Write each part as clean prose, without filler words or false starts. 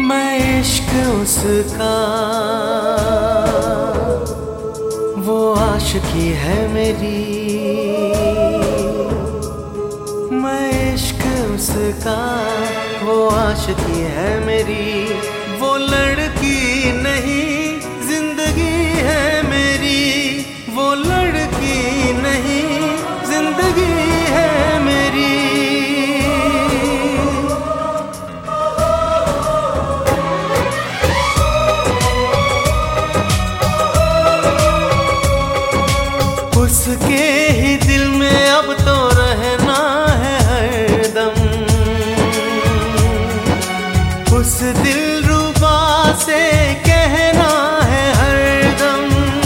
मैं इश्क उसका, वो आशिकी है मेरी। मैं इश्क उसका, वो आशिकी है मेरी। वो लड़की नहीं जिंदगी है मेरी। वो लड़की नहीं जिंदगी है मेरी। उसके ही दिल में अब तो रहना है हरदम। उस दिलरुबा से कहना है हरदम।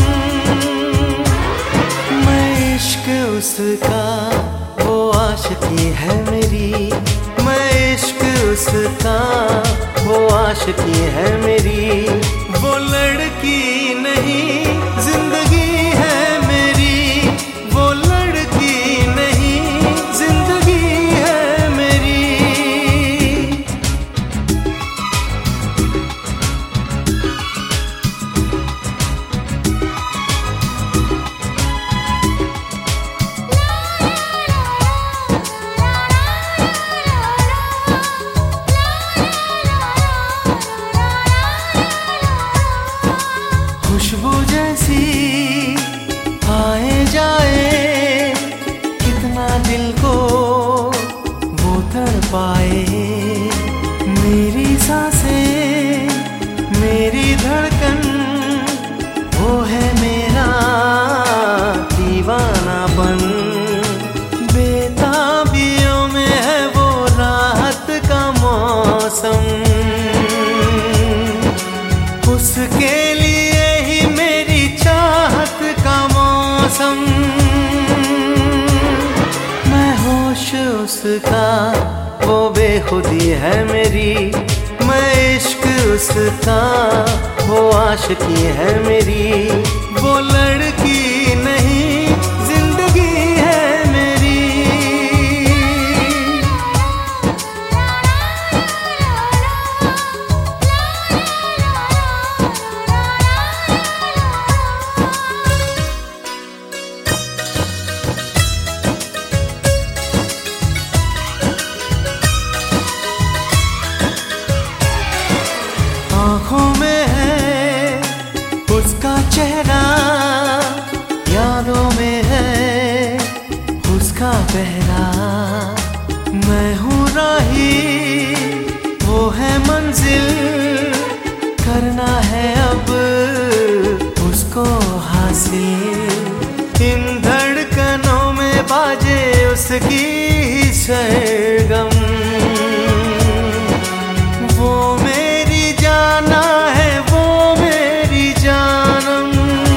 मैं इश्क उसका, वो आशिकी है मेरी। मैं इश्क उसका, वो आशिकी है मेरी। वो लड़की नहीं जिंदगी है मेरी। वो लड़की नहीं जिंदगी है मेरी। खुशबू जैसी आए जाए, कितना दिल को वो तड़पाए। मेरी सांसें, मेरी धड़कन, वो है मेरा दीवानापन। बेताबियों में है वो राहत का मौसम। उसके लिए ही मेरी चाहत का मौसम। मैं होश उसका, वो बेखुदी है मेरी। मैं इश्क उसका, वो आशिकी है मेरी। वो लड़की नहीं जिंदगी है मेरी। आँखों में है उसका चेहरा, यादों में है उसका पहरा। मैं हूँ राही, वो है मंजिल। करना है अब उसको हासिल। इन धड़कनों में बाजे उसकी ही सरगम। वो मेरी जाना है, वो मेरी जानम।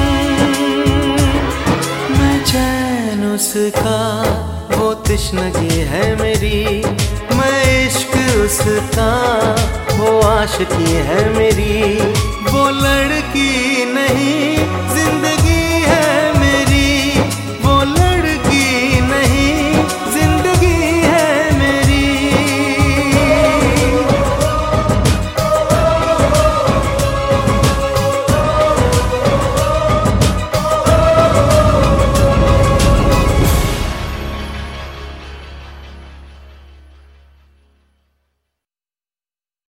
मैं चैन उसका, वो तश्नगी है मेरी। मैं इश्क उसका, वो आशिकी है मेरी। वो लड़की नहीं जिंदगी